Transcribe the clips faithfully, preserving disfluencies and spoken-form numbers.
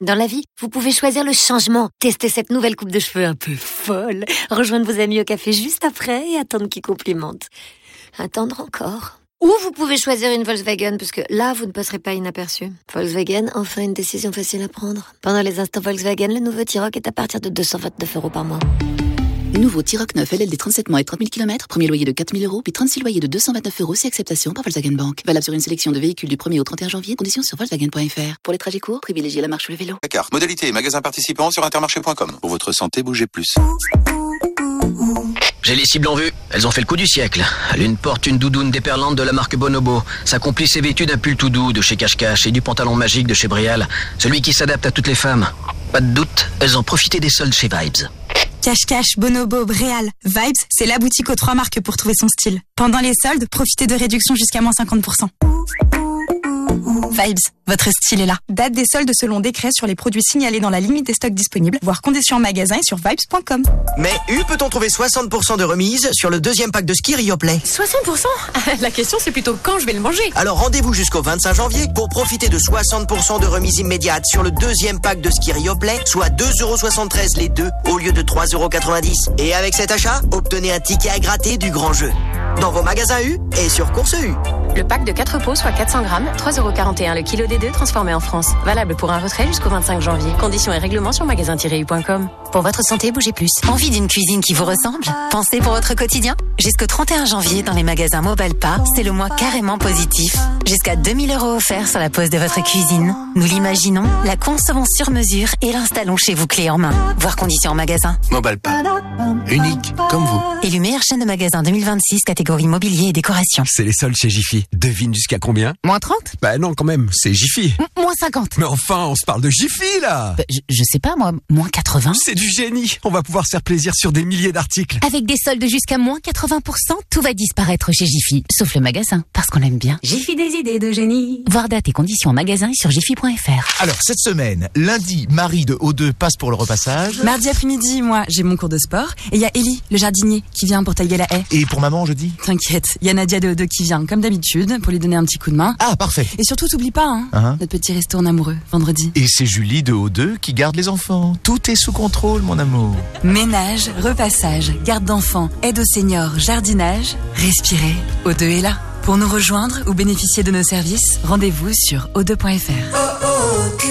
Dans la vie, vous pouvez choisir le changement. Testez cette nouvelle coupe de cheveux un peu folle. Rejoindre vos amis au café juste après et attendre qu'ils complimentent. Attendre encore. Ou vous pouvez choisir une Volkswagen, parce que là, vous ne passerez pas inaperçu. Volkswagen, enfin une décision facile à prendre. Pendant les instants Volkswagen, le nouveau T-Roc est à partir de deux cent vingt-neuf euros par mois. Le nouveau T-Roc neuf L L D trente-sept mois et trente mille kilomètres, premier loyer de quatre mille euros, puis trente-six loyers de deux cent vingt-neuf euros, si acceptation par Volkswagen Bank. Valable sur une sélection de véhicules du premier au trente et un janvier, conditions sur Volkswagen point F R. Pour les trajets courts, privilégiez la marche ou le vélo. Dakar, modalité et magasin participant sur intermarché point com. Pour votre santé, bougez plus. J'ai les cibles en vue. Elles ont fait le coup du siècle. L'une porte une doudoune déperlante de la marque Bonobo. Sa complice est vêtue d'un pull tout doux de chez Cache-Cache et du pantalon magique de chez Brial. Celui qui s'adapte à toutes les femmes. Pas de doute, elles ont profité des soldes chez Vibes. Cache-Cache, Bonobo, Bréal, Vibes, c'est la boutique aux trois marques pour trouver son style. Pendant les soldes, profitez de réductions jusqu'à moins cinquante pour cent. Vibes, votre style est là. Date des soldes selon décret sur les produits signalés dans la limite des stocks disponibles, voire conditions en magasin et sur vibes point com. Mais U peut-on trouver soixante pour cent de remise sur le deuxième pack de ski Rioplay? soixante pour cent? La question c'est plutôt quand je vais le manger. Alors rendez-vous jusqu'au vingt-cinq janvier pour profiter de soixante pour cent de remise immédiate sur le deuxième pack de ski Rioplay, soit deux euros soixante-treize les deux au lieu de trois euros quatre-vingt-dix. Et avec cet achat, obtenez un ticket à gratter du grand jeu. Dans vos magasins U et sur Course U. Le pack de quatre pots, soit quatre cents grammes, trois euros quarante et un le kilo D deux transformé en France. Valable pour un retrait jusqu'au vingt-cinq janvier. Conditions et règlements sur magasin tiret u point com. Pour votre santé, bougez plus. Envie d'une cuisine qui vous ressemble? Pensez pour votre quotidien? Jusqu'au trente et un janvier, dans les magasins Mobalpa, c'est le mois carrément positif. Jusqu'à deux mille euros offerts sur la pose de votre cuisine. Nous l'imaginons, la concevons sur mesure et l'installons chez vous clé en main. Voir conditions en magasin. Mobalpa. Unique, comme vous. Élu meilleure chaîne de magasins deux mille vingt-six, catégorie mobilier et décoration. C'est les soldes chez Jiffy. Devine jusqu'à combien? Moins trente? Bah non, quand même, c'est Jiffy. M- moins cinquante. Mais enfin, on se parle de Jiffy, là. Bah, je, je sais pas, moi, moins quatre-vingts. C'est du génie. On va pouvoir se faire plaisir sur des milliers d'articles. Avec des soldes jusqu'à moins quatre-vingts pour cent, tout va disparaître chez Jiffy. Sauf le magasin, parce qu'on aime bien. Jiffy des idées de génie. Voir date et conditions en magasin et sur jiffy point f r. Alors, cette semaine, lundi, Marie de O deux passe pour le repassage. Mardi après-midi, moi, j'ai mon cours de sport. Et il y a Ellie, le jardinier, qui vient pour tailler la haie. Et pour maman, jeudi? T'inquiète, il y a Nadia de O deux qui vient, comme d'habitude, pour lui donner un petit coup de main. Ah, parfait. Et surtout, t'oublies pas, hein, Uh-huh. notre petit resto en amoureux, vendredi. Et c'est Julie de O deux qui garde les enfants. Tout est sous contrôle, mon amour. Ménage, repassage, garde d'enfants, aide aux seniors, jardinage. Respirez, O deux est là. Pour nous rejoindre ou bénéficier de nos services, rendez-vous sur o deux point f r.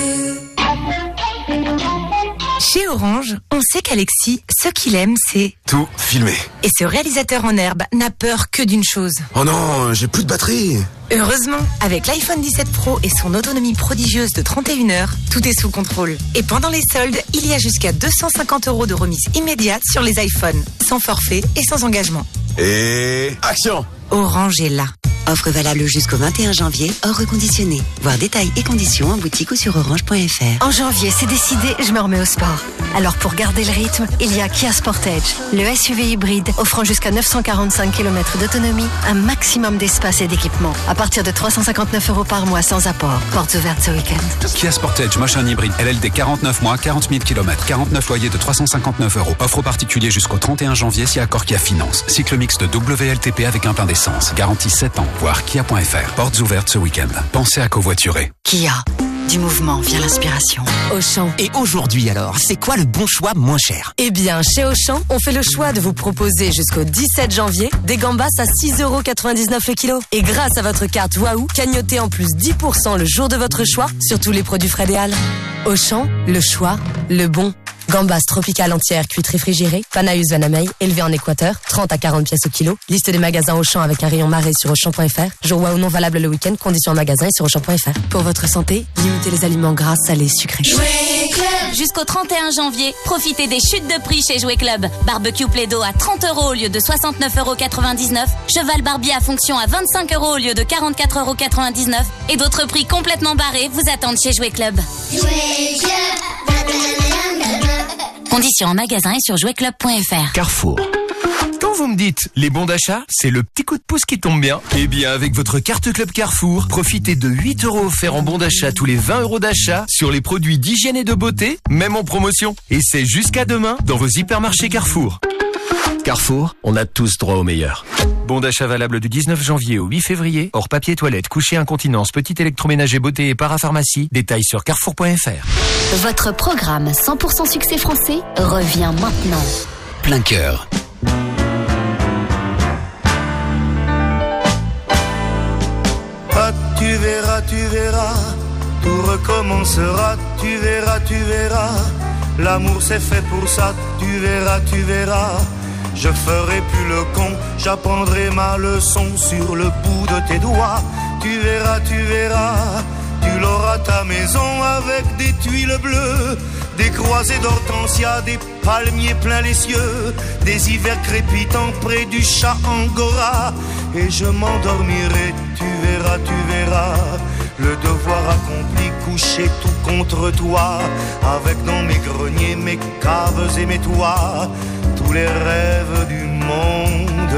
Chez Orange, on sait qu'Alexis, ce qu'il aime, c'est... Tout filmé. Et ce réalisateur en herbe n'a peur que d'une chose. Oh non, j'ai plus de batterie. Heureusement, avec l'iPhone dix-sept Pro et son autonomie prodigieuse de trente et une heures, tout est sous contrôle. Et pendant les soldes, il y a jusqu'à deux cent cinquante euros de remise immédiate sur les iPhones, sans forfait et sans engagement. Et action! Orange est là. Offre valable jusqu'au vingt et un janvier, hors reconditionné. Voir détails et conditions en boutique ou sur orange point f r. En janvier, c'est décidé, je me remets au sport. Alors pour garder le rythme, il y a Kia Sportage, le S U V hybride offrant jusqu'à neuf cent quarante-cinq kilomètres d'autonomie, un maximum d'espace et d'équipement. À partir de trois cent cinquante-neuf euros par mois sans apport. Portes ouvertes ce week-end. Kia Sportage, Motion hybride, L L D quarante-neuf mois, quarante mille kilomètres, quarante-neuf loyers de trois cent cinquante-neuf euros. Offre aux particuliers jusqu'au trente et un janvier si accord Kia Finance. Cycle mixte W L T P avec un plein d'essence. Garantie sept ans. Voir kia point f r. Portes ouvertes ce week-end. Pensez à covoiturer. Kia. Du mouvement vient l'inspiration. Auchan. Et aujourd'hui alors, c'est quoi le bon choix moins cher? Eh bien, chez Auchan, on fait le choix de vous proposer jusqu'au dix-sept janvier des gambas à six euros quatre-vingt-dix-neuf le kilo. Et grâce à votre carte Waouh, cagnotez en plus dix pour cent le jour de votre choix sur tous les produits frais Déal. Auchan, le choix, le bon. Gambas tropicales entières cuites réfrigérées, Panaeus Vanamei, élevées en Équateur, trente à quarante pièces au kilo. Liste des magasins Auchan avec un rayon marée sur auchan point f r. Jour Waouh non valable le week-end, conditions en magasin et sur auchan point f r. Pour votre santé, limitez les aliments gras, salés, sucrés. Jouet Club. Jusqu'au trente et un janvier, profitez des chutes de prix chez Jouet Club. Barbecue Plaido à trente euros au lieu de soixante-neuf euros quatre-vingt-dix-neuf. Cheval Barbie à fonction à vingt-cinq euros au lieu de quarante-quatre euros quatre-vingt-dix-neuf. Et d'autres prix complètement barrés vous attendent chez Jouet Club. Jouet Club. Conditions en magasin et sur jouet club point f r. Carrefour. Quand vous me dites les bons d'achat, c'est le petit coup de pouce qui tombe bien. Eh bien, avec votre carte Club Carrefour, profitez de huit euros offerts en bons d'achat tous les vingt euros d'achat sur les produits d'hygiène et de beauté, même en promotion. Et c'est jusqu'à demain dans vos hypermarchés Carrefour. Carrefour, on a tous droit au meilleur. Bon d'achat valable du dix-neuf janvier au huit février. Hors papier toilette, coucher, incontinence, petit électroménager, beauté et parapharmacie. Détails sur carrefour point f r. Votre programme cent pour cent succès français revient maintenant. Plein cœur. Ah, tu verras, tu verras, tout recommencera, tu verras, tu verras. L'amour c'est fait pour ça, tu verras, tu verras. Je ferai plus le con, j'apprendrai ma leçon sur le bout de tes doigts. Tu verras, tu verras, tu l'auras ta maison avec des tuiles bleues, des croisées d'hortensia, des palmiers plein les cieux, des hivers crépitants près du chat Angora. Et je m'endormirai, tu verras, tu verras, le devoir accompli, couché tout contre toi, avec dans mes greniers, mes caves et mes toits, tous les rêves du monde.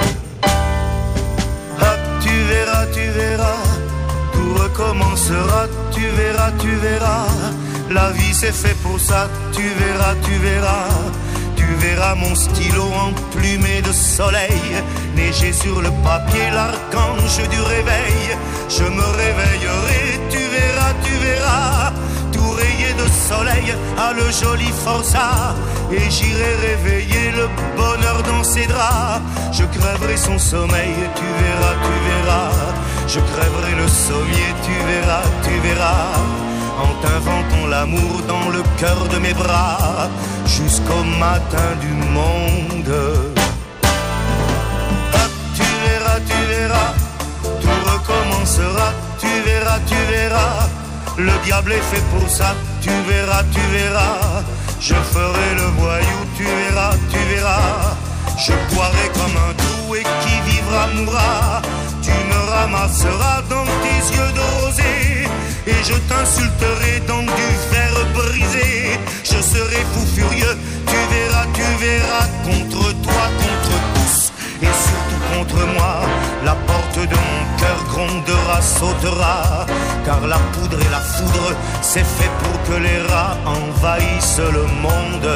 Ah, tu verras, tu verras, tout recommencera, tu verras, tu verras, la vie c'est fait pour ça, tu verras, tu verras. Tu verras mon stylo emplumé de soleil, neiger sur le papier l'archange du réveil. Je me réveillerai, tu verras, tu verras, tout rayé de soleil à le joli forçat. Et j'irai réveiller le bonheur dans ses draps. Je crèverai son sommeil, tu verras, tu verras. Je crèverai le sommier, tu verras, tu verras. En t'inventant l'amour dans le cœur de mes bras, jusqu'au matin du monde. Ah, tu verras, tu verras, tout recommencera, tu verras, tu verras. Le diable est fait pour ça, tu verras, tu verras. Je ferai le voyou, tu verras, tu verras. Je boirai comme un trou et qui vivra mourra. Tu me ramasseras dans tes yeux de rosée, et je t'insulterai dans du fer brisé. Je serai fou furieux, tu verras, tu verras. Contre toi, contre tous, et surtout contre moi. La porte de mon cœur grondera, sautera, car la poudre et la foudre, c'est fait pour que les rats envahissent le monde.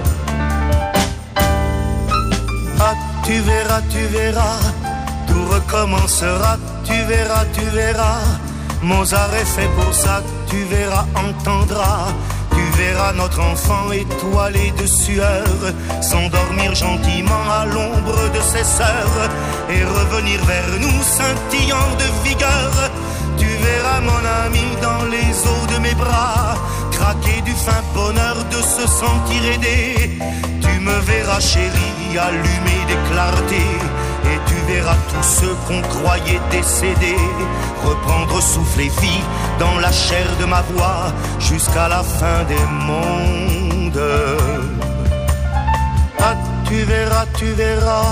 Ah, tu verras, tu verras, tout recommencera, tu verras, tu verras. Mozart est fait pour ça, tu verras, entendras. Tu verras notre enfant étoilé de sueur s'endormir gentiment à l'ombre de ses sœurs et revenir vers nous scintillant de vigueur. Tu verras mon ami dans les eaux de mes bras craquer du fin bonheur de se sentir aidé. Tu me verras chérie allumer des clartés, et tu verras tous ceux qu'on croyait décédés reprendre souffle et vie dans la chair de ma voix jusqu'à la fin des mondes. Ah, tu verras, tu verras.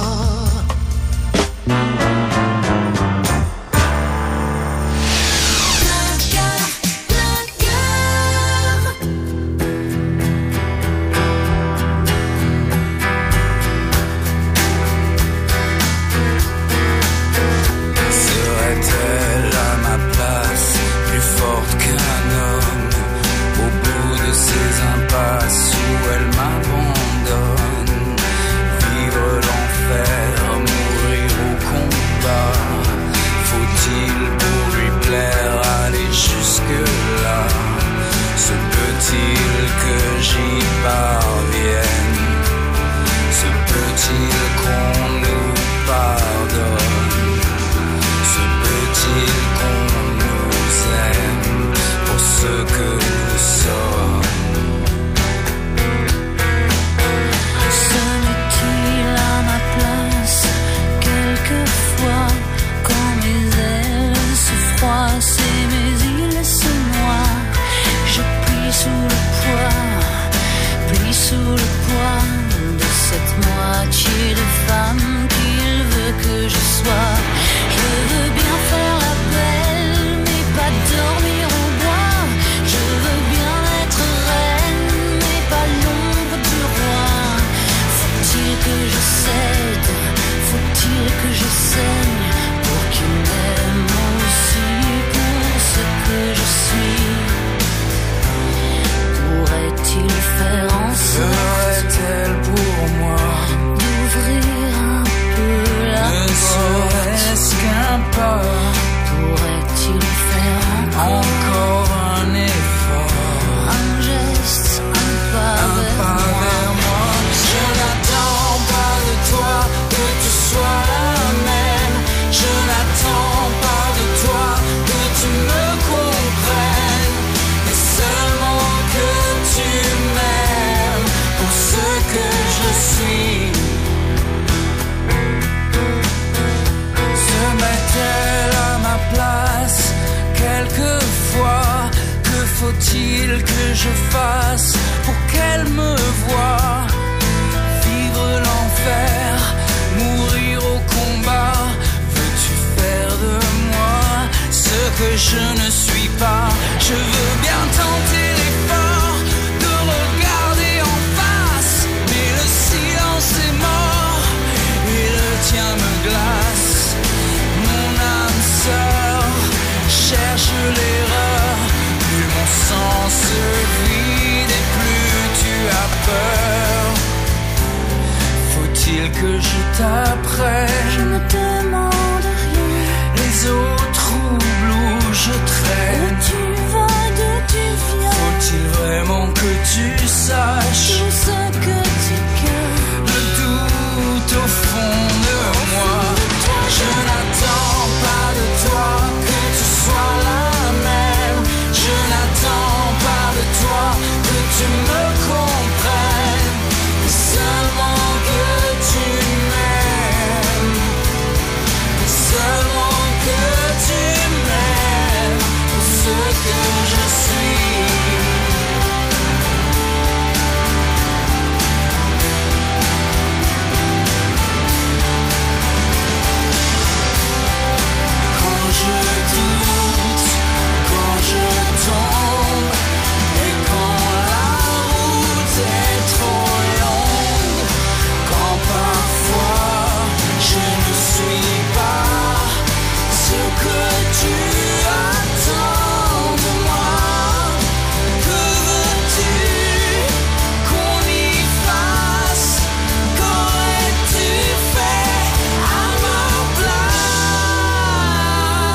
Où elle m'abandonne, vivre l'enfer, mourir au combat. Faut-il pour lui plaire aller jusque-là? Se peut-il que j'y parvienne? Se peut-il qu'on nous pardonne? Se peut-il qu'on nous aime pour ce que nous sommes? Quelquefois, quand mes ailes se froissent et mes îles se noient, je plie sous le poids, plie sous le poids de cette moitié de femme qu'il veut que je sois. Je veux bien faire la belle, mais pas dormir au bois. Je je fasse pour qu'elle me voie? Vivre l'enfer, mourir au combat. Veux-tu faire de moi ce que je ne suis pas? Je veux bien tenter l'effort de regarder en face, mais le silence est mort et le tien me glace. Mon âme sœur cherche l'erreur, plus mon sang se vide et plus tu as peur. Faut-il que je t'apprenne